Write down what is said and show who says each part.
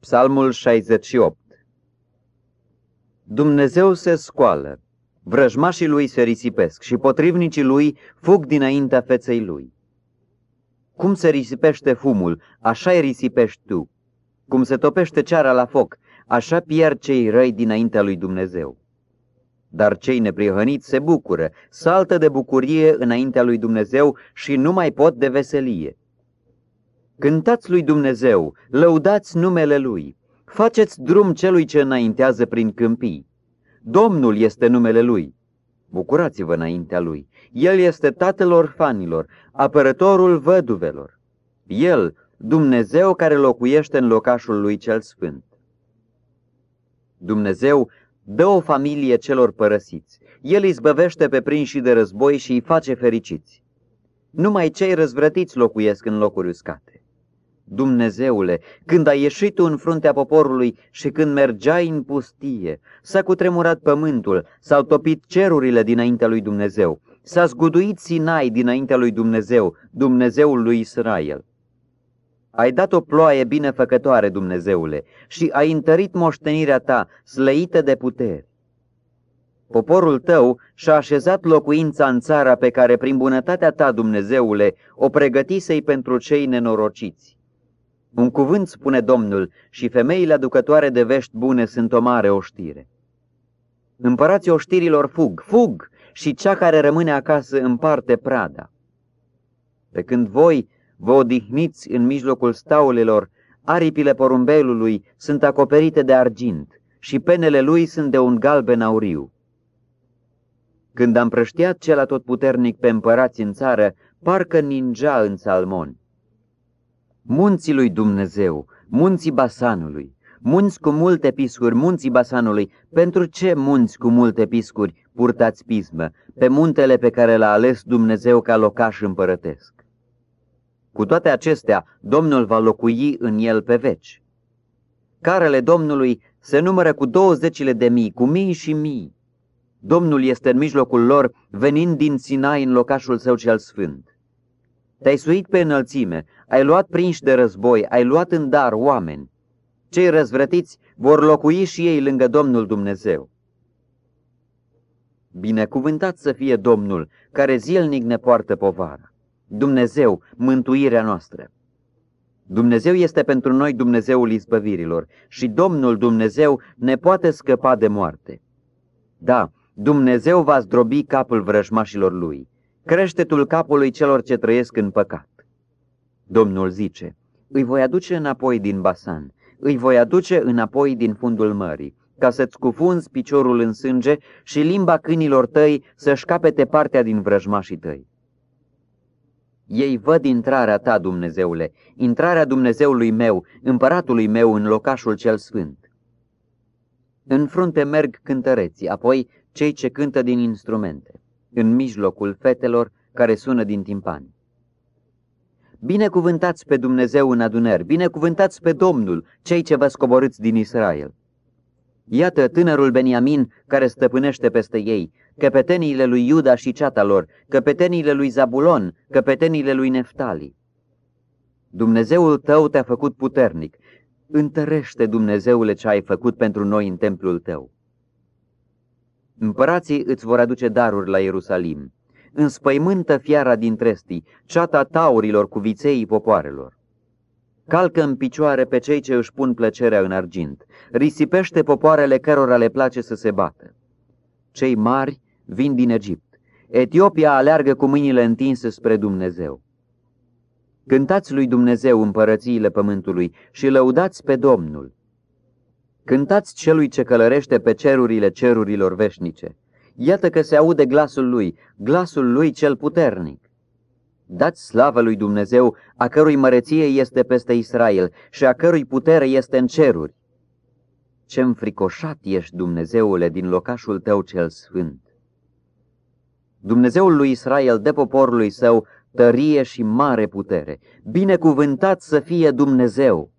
Speaker 1: Psalmul 68. Dumnezeu se scoală, vrăjmașii lui se risipesc și potrivnicii lui fug dinaintea feței lui. Cum se risipește fumul, așa-i risipești tu. Cum se topește ceara la foc, așa pierd cei răi dinaintea lui Dumnezeu. Dar cei neprihăniți se bucură, saltă de bucurie înaintea lui Dumnezeu și nu mai pot de veselie. Cântați lui Dumnezeu, lăudați numele Lui, faceți drum celui ce înaintează prin câmpii. Domnul este numele Lui, bucurați-vă înaintea Lui. El este tatăl orfanilor, apărătorul văduvelor. El, Dumnezeu care locuiește în locașul Lui cel sfânt. Dumnezeu dă o familie celor părăsiți. El izbăvește pe prinși de război și îi face fericiți. Numai cei răzvrătiți locuiesc în locuri uscate. Dumnezeule, când ai ieșit tu în fruntea poporului și când mergeai în pustie, s-a cutremurat pământul, s-au topit cerurile dinaintea lui Dumnezeu, s-a zguduit Sinai dinaintea lui Dumnezeu, Dumnezeul lui Israel. Ai dat o ploaie binefăcătoare, Dumnezeule, și ai întărit moștenirea ta, slăită de puteri. Poporul tău și-a așezat locuința în țara pe care, prin bunătatea ta, Dumnezeule, o pregătisei pentru cei nenorociți. Un cuvânt spune Domnul și femeile aducătoare de vești bune sunt o mare oștire. Împărații oștirilor fug, fug, și cea care rămâne acasă împarte prada. Pe când voi vă odihniți în mijlocul staulelor, aripile porumbelului sunt acoperite de argint și penele lui sunt de un galben auriu. Când am prăștiat cel atotputernic pe împărați în țară, parcă ningea în Salmon. Munții lui Dumnezeu, munții Basanului, munți cu multe piscuri, munții Basanului, pentru ce munți cu multe piscuri purtați pismă, pe muntele pe care l-a ales Dumnezeu ca locaș împărătesc? Cu toate acestea, Domnul va locui în el pe veci. Carele Domnului se numără cu 20.000, cu mii și mii. Domnul este în mijlocul lor, venind din Sinai în locașul său cel sfânt. Te-ai suit pe înălțime, ai luat prinși de război, ai luat în dar oameni. Cei răzvrătiți vor locui și ei lângă Domnul Dumnezeu. Binecuvântat să fie Domnul, care zilnic ne poartă povara. Dumnezeu, mântuirea noastră. Dumnezeu este pentru noi Dumnezeul izbăvirilor și Domnul Dumnezeu ne poate scăpa de moarte. Da, Dumnezeu va zdrobi capul vrăjmașilor lui, creștetul capului celor ce trăiesc în păcat. Domnul zice, îi voi aduce înapoi din Basan, îi voi aduce înapoi din fundul mării, ca să-ți cufunzi piciorul în sânge și limba câinilor tăi să-și capete partea din vrăjmașii tăi. Ei văd intrarea ta, Dumnezeule, intrarea Dumnezeului meu, împăratului meu în locașul cel sfânt. În frunte merg cântăreții, apoi cei ce cântă din instrumente, în mijlocul fetelor care sună din timpani. Binecuvântați pe Dumnezeu în adunări, binecuvântați pe Domnul, cei ce vă scoborâți din Israel. Iată tânărul Beniamin care stăpânește peste ei, căpeteniile lui Iuda și ceata lor, căpeteniile lui Zabulon, căpeteniile lui Neftali. Dumnezeul tău te-a făcut puternic, întărește, Dumnezeule, ce ai făcut pentru noi în templul tău. Împărații îți vor aduce daruri la Ierusalim, înspăimântă fiara din trestii, ceata taurilor cu vițeii popoarelor. Calcă în picioare pe cei ce își pun plăcerea în argint, risipește popoarele cărora le place să se bată. Cei mari vin din Egipt, Etiopia aleargă cu mâinile întinse spre Dumnezeu. Cântați lui Dumnezeu împărățiile pământului și lăudați pe Domnul. Cântați celui ce călărește pe cerurile cerurilor veșnice. Iată că se aude glasul lui cel puternic. Dați slavă lui Dumnezeu, a cărui măreție este peste Israel și a cărui putere este în ceruri. Ce înfricoșat ești, Dumnezeule, din locașul tău cel sfânt. Dumnezeul lui Israel dă poporului său tărie și mare putere. Binecuvântat să fie Dumnezeu!